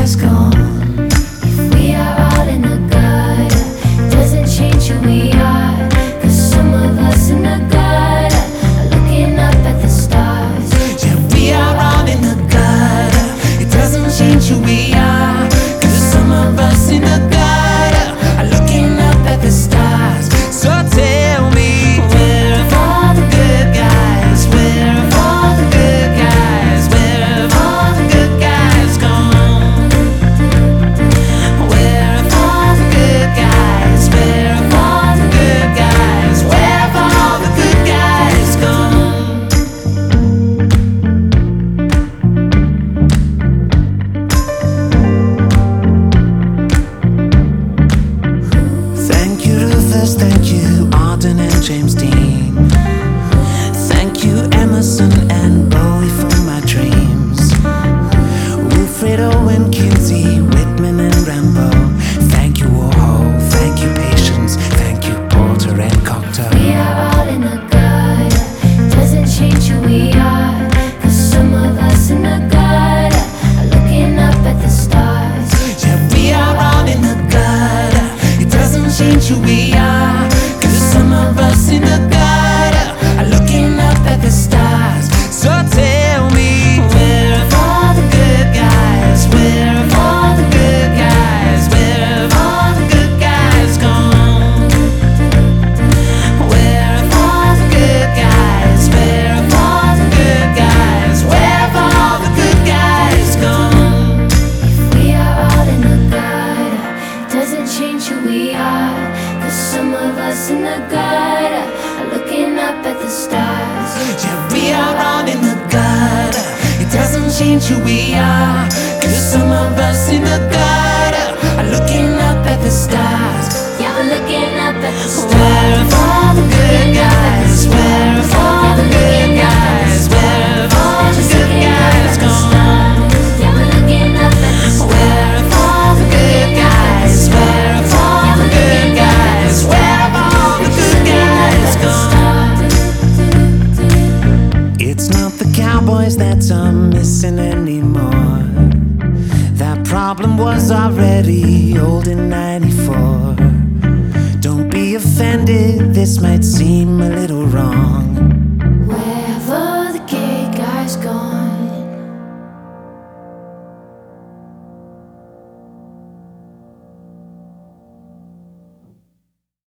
guys gone? If we are all in the gutter, doesn't change who we are. 'Cause some of us in the gutter are looking up at the stars. Yeah, we are all in the gutter. It doesn't change who we are. 'Cause some of us in the gutter are looking up at the stars. So tell me, where have all the good guys? Where have all the good guys? Where have all the good guys gone? Where have all the good guys? Where have all the good guys? Where have all the good guys gone? Thank you, Rufus, thank you, Arden and James Dean. Thank you, Emerson and Bowie, for my dreams. Wilfred Owen, Kinsey, Whitman and Rambo. Thank you, Warhol, thank you, Patience. Thank you, Porter and Cocteau. We are all in the gutter, doesn't change who we are. 'Cause some of us in the gutter are looking up at the stars. Yeah, we are all in the gutter. It doesn't change who we are. 'Cause some of us in the gutter are looking up at the stars. So tell me, where have all the good guys? Where have all the good guys? Where have all the good guys gone? Where have all the good guys? Where have all the good guys? Where have all the good guys gone? If we are all in the gutter, doesn't change who we are. 'Cause some of us in the gutter are looking up at the stars. Yeah, we are all in the gutter. It doesn't change who we are. 'Cause some of us in the gutter are looking up at the stars. Yeah, we're looking up at the stars. Where have all the good guys? Where have all the good guys? Where have all the good guys gone? Yeah, we're looking up at the stars. Where have all the good guys? Where have all the good guys? Where have all the good guys gone? It's not the cowboys that I'm missing anymore. That problem was already old in '94. Don't be offended, this might seem a little wrong.